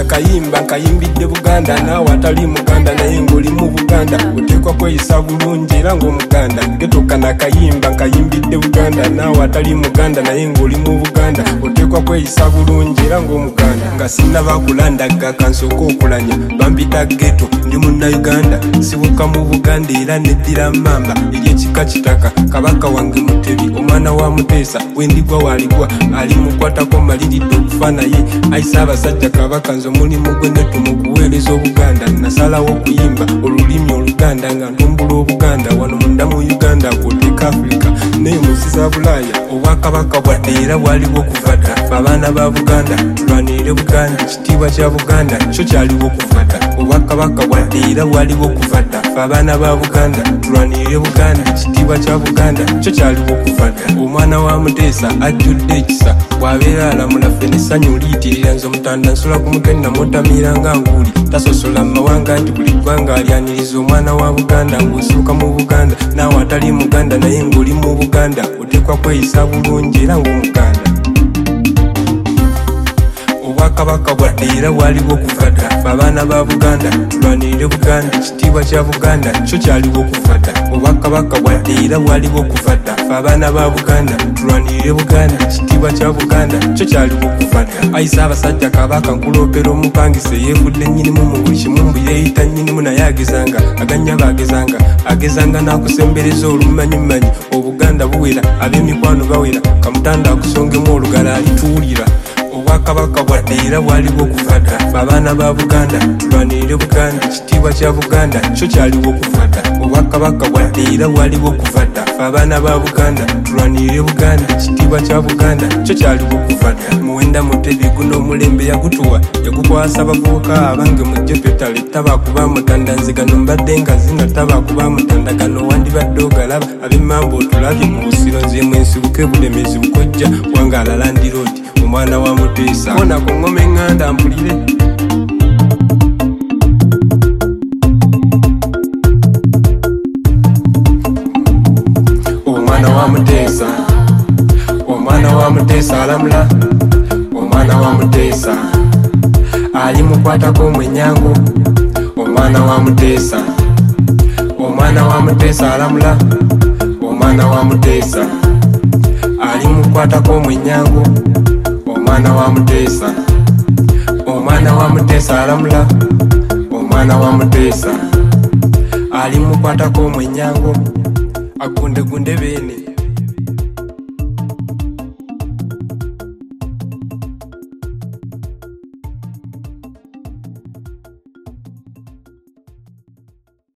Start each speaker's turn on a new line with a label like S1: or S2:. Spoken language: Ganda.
S1: nakayimba nkayimbidde Buganda naawe atali Muganda naye ng'oli mu Buganda oteekwa kweyisa bulungi era ng'Omuganda. Getoka nakayimba nkayimbidde Buganda naawe atali Muganda naye ng'oli mu Buganda oteekwa kweyisa bulungi era ng'Omuganda. Nga sinnaba kulandaga kansooka okulanya bampita Geto ndi Munnayuganda sibuka mu Buganda era neddira Mamba ery'ekika Kitaka Kabaka wange Mutebi omwana wa Muteesa wendigwa waligwa ali mukwatako maliridde okufa naye ayisa abasajja Kabaka nze omulimu gwe nettu mu kuweereza Obuganda. Nasalawo okuyimba olulimi Oluganda nga ntumbula Obuganda wano munda mu Uganda kwoteeka Afrika naye musiza Bulaaya. Obwakabaka bwadde era bwaliwo okuva dda abaana ba Buganda tulwanirire Buganda ekitiibwa kya Buganda kyo kyaliwo okuva dda. Obwakabaka bwadde era bwaliwo okuva dda abaana ba Buganda tulwanirire Buganda ekitiibwa kya Buganda kyo kyaliwo okuva dda. Omwana wa Muteesa ajjudde ekisa bw'abeera alamula ffe n'essanyu liyitirira nze Mutanda nsula ku mutwe namutamiira nga nguuli tasosola mu mawanga nti buli ggwanga alyaniriza omwana wa Buganda ng'osooka mu Buganda naawe atali Muganda naye ng'oli mu Buganda oteekwa kweyisa bulungi era ng'Omuganda. Obwakabaka bwadde era bwaliwo okuva dda abaana ba Buganda tulwanirire Buganda ekitiibwa kya Buganda kyo kyaliwo okuva dda. Obwakabaka bwadde era bwaliwo okuva dda abaana ba Buganda tulwanirire Buganda ekitiibwa kya Buganda kyo kyaliwo okuva dda. Ayisa abasajja Kabaka nkuloopera omupangise yeefudde nnyinimu mu buli kimu mbu yeeyita nnyinimu naye agezanga n'akusembereza olumanyimanyi Obuganda buwera ab'emikwano bawera Kamutanda akusongemu olugala alituwulira. Obwakabaka bwadde era bwaliwo okuva dda abaana ba Buganda tulwanirire Buganda ekitiibwa kya Buganda kyo kyaliwo okuva dda. Obwakabaka bwadde era bwaliwo okuva dda abaana ba Buganda tulwanirire Buganda ekitiibwa kya Buganda kyo kyaliwo okuva dda. Muwenda Mutebi guno omulembe yagutuwa yagukwasa abavubuka abange mujje twetale tabakuba Mutanda nze gano mbadde nga zina tabakuba Mutanda gano wandibadde ogalaba ab'emmamba otulabye mu busiro nze mwensibuke bulemezi bukojja Wangala Land Road omwana wa Muteesa kona ku ngoma eŋŋanda mpulire. Omwana wa Muteesa omwana wa Muteesa alamula omwana wa Muteesa ali mukwatako omwenyango omwana wa Muteesa omwana wa Muteesa alamula omwana wa Muteesa ali mukwatako omwenyango omwana wa Muteesa omwana wa Muteesa alamula omwana wa Muteesa ali mukwatako omwenyango agundegunde beene.